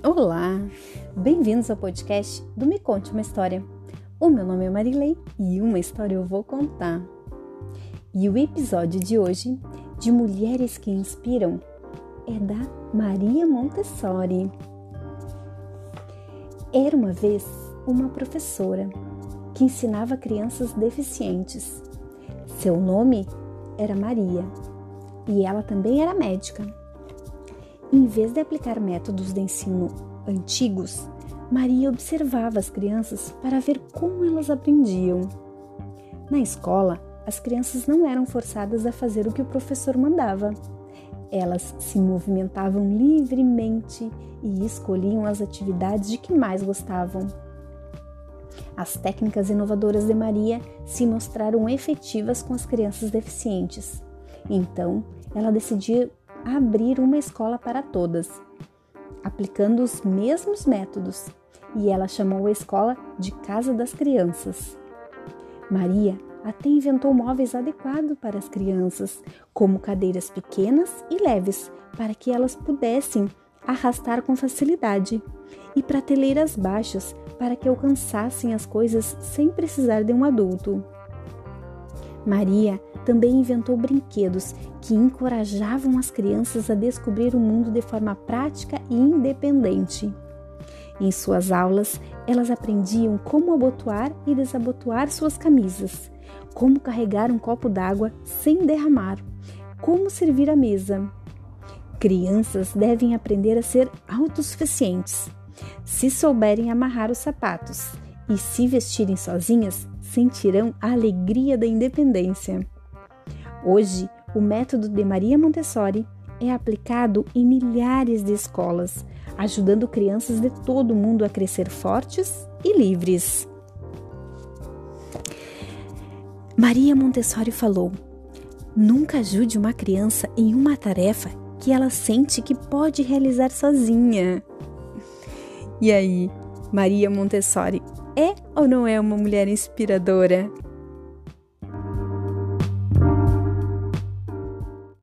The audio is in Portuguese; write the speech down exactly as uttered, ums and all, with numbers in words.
Olá, bem-vindos ao podcast do Me Conte Uma História. O meu nome é Marilei e uma história eu vou contar. E o episódio de hoje, de Mulheres que Inspiram, é da Maria Montessori. Era uma vez uma professora que ensinava crianças deficientes. Seu nome era Maria e ela também era médica. Em vez de aplicar métodos de ensino antigos, Maria observava as crianças para ver como elas aprendiam. Na escola, as crianças não eram forçadas a fazer o que o professor mandava. Elas se movimentavam livremente e escolhiam as atividades de que mais gostavam. As técnicas inovadoras de Maria se mostraram efetivas com as crianças deficientes. Então, ela decidiu abrir uma escola para todas, aplicando os mesmos métodos, e ela chamou a escola de Casa das Crianças. Maria até inventou móveis adequados para as crianças, como cadeiras pequenas e leves, para que elas pudessem arrastar com facilidade, e prateleiras baixas, para que alcançassem as coisas sem precisar de um adulto. Maria também inventou brinquedos que encorajavam as crianças a descobrir o mundo de forma prática e independente. Em suas aulas, elas aprendiam como abotoar e desabotoar suas camisas, como carregar um copo d'água sem derramar, como servir a mesa. Crianças devem aprender a ser autossuficientes, se souberem amarrar os sapatos, e se vestirem sozinhas, sentirão a alegria da independência. Hoje, o método de Maria Montessori é aplicado em milhares de escolas, ajudando crianças de todo o mundo a crescer fortes e livres. Maria Montessori falou: nunca ajude uma criança em uma tarefa que ela sente que pode realizar sozinha. E aí, Maria Montessori é ou não é uma mulher inspiradora?